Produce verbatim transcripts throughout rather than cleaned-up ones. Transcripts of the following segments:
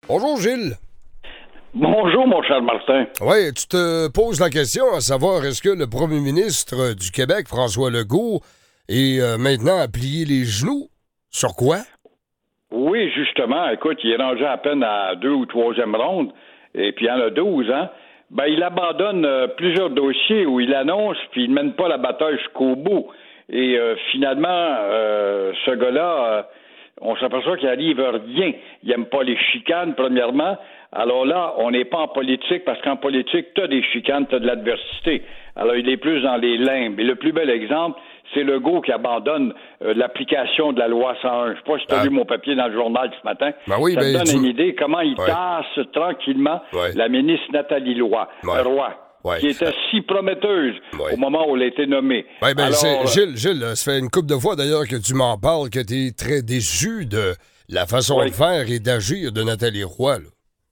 Bonjour, Gilles. Bonjour, mon cher Martin. Oui, tu te poses la question à savoir est-ce que le premier ministre du Québec, François Legault, est euh, maintenant à plier les genoux? Sur quoi? Oui, justement. Écoute, il est rendu à peine à deux ou troisième ronde, et puis il y en a douze, hein? Ben, il abandonne euh, plusieurs dossiers où il annonce, puis il ne mène pas la bataille jusqu'au bout. Et euh, finalement, euh, ce gars-là, euh, on s'aperçoit qu'il arrive rien. Il n'aime pas les chicanes, premièrement. Alors là, on n'est pas en politique, parce qu'en politique, tu as des chicanes, tu as de l'adversité. Alors, il est plus dans les limbes. Et le plus bel exemple, c'est Legault qui abandonne euh, l'application de la loi cent un. Je ne sais pas si tu as ah. vu mon papier dans le journal ce matin. Ben oui, Ça ben, te donne tu... une idée comment il ouais. tasse tranquillement ouais. la ministre Nathalie Roy, ouais. Roy ouais. qui était si prometteuse ouais. au moment où elle a été nommée. Oui, ben, Alors, c'est, Gilles, Gilles, ça fait une couple de fois d'ailleurs que tu m'en parles, que tu es très déçu de la façon oui. de faire et d'agir de Nathalie Roy, là.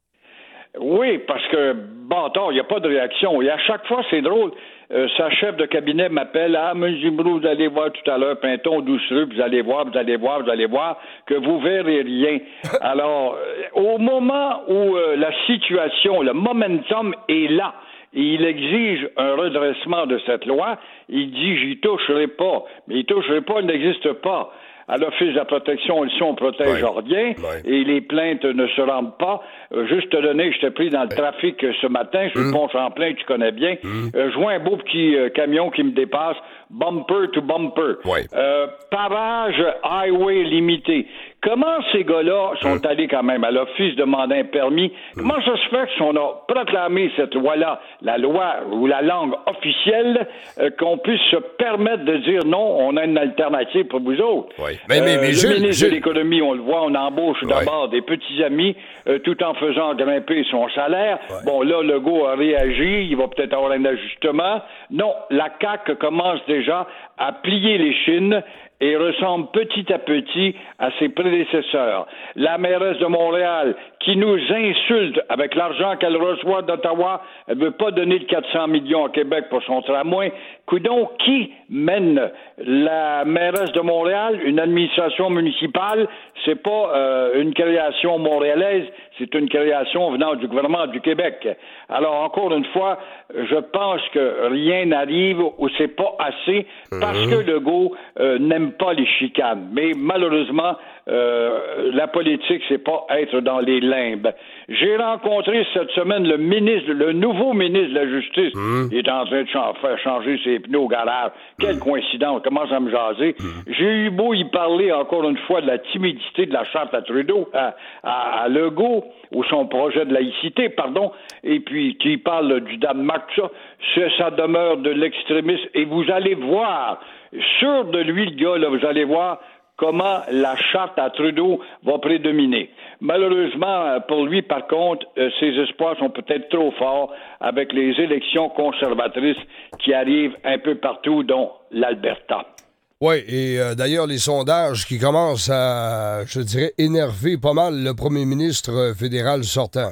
Oui, parce que, bon, attends, il n'y a pas de réaction. Et à chaque fois, c'est drôle. Euh, sa chef de cabinet m'appelle. Ah, M. Gibrou, vous allez voir tout à l'heure, Pinton, doucereux, vous allez voir, vous allez voir, vous allez voir, que vous verrez rien. Alors, euh, au moment où euh, la situation, le momentum est là, et il exige un redressement de cette loi, il dit, j'y toucherai pas. Mais il toucherai pas, il n'existe pas. À l'Office de la protection, ici, on protège ouais. rien, ouais. et les plaintes ne se rendent pas. Euh, juste te donner, j'étais pris dans le trafic euh, ce matin, sur mmh. le pont Champlain, tu connais bien. Mmh. Euh, je vois un beau petit euh, camion qui me dépasse, bumper to bumper. Ouais. Euh, parage highway limité. Comment ces gars-là sont mmh. allés quand même à l'Office demander un permis? Mmh. Comment ça se fait qu'on a proclamé cette loi-là, la loi ou la langue officielle, euh, qu'on puisse se permettre de dire non, on a une alternative pour vous autres? Ouais. Mais, mais, mais, euh, Gilles, le ministre Gilles... de l'Économie, on le voit, on embauche ouais. d'abord des petits amis, euh, tout en faisant grimper son salaire. Ouais. Bon, là, Legault a réagi, il va peut-être avoir un ajustement. Non, la C A Q commence déjà à plier les chines et ressemble petit à petit à ses prédécesseurs. La mairesse de Montréal, qui nous insulte avec l'argent qu'elle reçoit d'Ottawa, elle ne veut pas donner de quatre cents millions à Québec pour son tramway. Coudon, qui mène la mairesse de Montréal, une administration municipale? C'est pas euh, une création montréalaise, c'est une création venant du gouvernement du Québec. Alors, encore une fois, je pense que rien n'arrive ou c'est pas assez parce mmh. que Legault euh, n'aime pas les chicanes. Mais malheureusement, euh, la politique, c'est pas être dans les limbes. J'ai rencontré cette semaine le ministre, le nouveau ministre de la Justice. Mmh. Il est en train de ch- faire changer ses pneus au garage. Quelle mmh. coïncidence, commence à me jaser. Mmh. J'ai eu beau y parler encore une fois de la timidité de la charte à Trudeau, à, à, à Legault, ou son projet de laïcité, pardon, et puis qui parle du Danemark, ça, c'est, ça demeure de l'extrémisme. Et vous allez voir, sûr de lui, le gars, là, vous allez voir comment la charte à Trudeau va prédominer. Malheureusement, pour lui, par contre, ses espoirs sont peut-être trop forts avec les élections conservatrices qui arrivent un peu partout, dont l'Alberta. Oui, et euh, d'ailleurs, les sondages qui commencent à, je dirais, énerver pas mal le premier ministre fédéral sortant.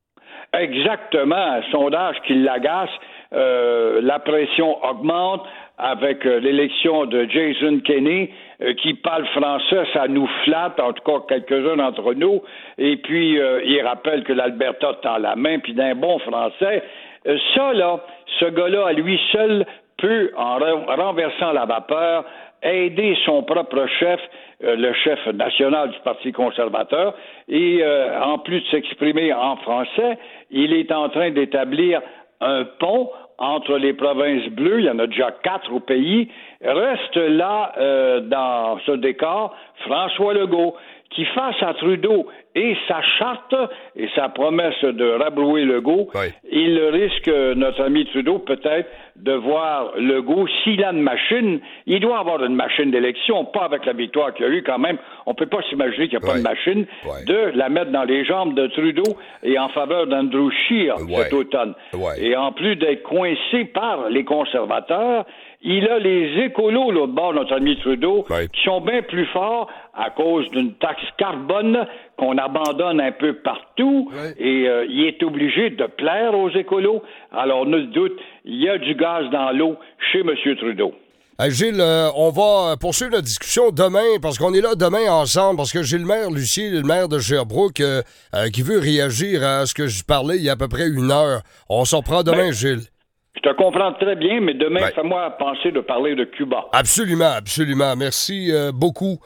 Exactement, un sondage qui l'agace. Euh, la pression augmente avec euh, l'élection de Jason Kenney, euh, qui parle français, ça nous flatte, en tout cas quelques-uns d'entre nous. Et puis, euh, il rappelle que l'Alberta tend la main, puis d'un bon français. Euh, ça, là, ce gars-là, à lui seul, peut, en re- renversant la vapeur, aider son propre chef, euh, le chef national du Parti conservateur, et euh, en plus de s'exprimer en français, il est en train d'établir un pont entre les provinces bleues, il y en a déjà quatre au pays. Reste là, euh, dans ce décor, François Legault, qui face à Trudeau et sa charte et sa promesse de rabrouer Legault, oui. il risque, notre ami Trudeau, peut-être, de voir Legault, s'il a une machine, il doit avoir une machine d'élection, pas avec la victoire qu'il y a eu quand même, on peut pas s'imaginer qu'il n'y a oui. pas de machine, oui. de la mettre dans les jambes de Trudeau et en faveur d'Andrew Scheer oui. cet automne. Oui. Et en plus d'être coincé par les conservateurs, il a les écolos, l'autre bord, notre ami Trudeau, oui. qui sont bien plus forts à cause d'une taxe carbone qu'on abandonne un peu partout, oui. et euh, il est obligé de plaire aux écolos. Alors, nul doute, il y a du gaz dans l'eau chez M. Trudeau. Hey, Gilles, euh, on va poursuivre notre discussion demain, parce qu'on est là demain ensemble, parce que j'ai le maire Lucier, le maire de Sherbrooke, euh, euh, qui veut réagir à ce que je parlais il y a à peu près une heure. On s'en reprend demain, ben, Gilles. Je te comprends très bien, mais demain, ben, fais-moi penser de parler de Cuba. Absolument, absolument. Merci euh, beaucoup.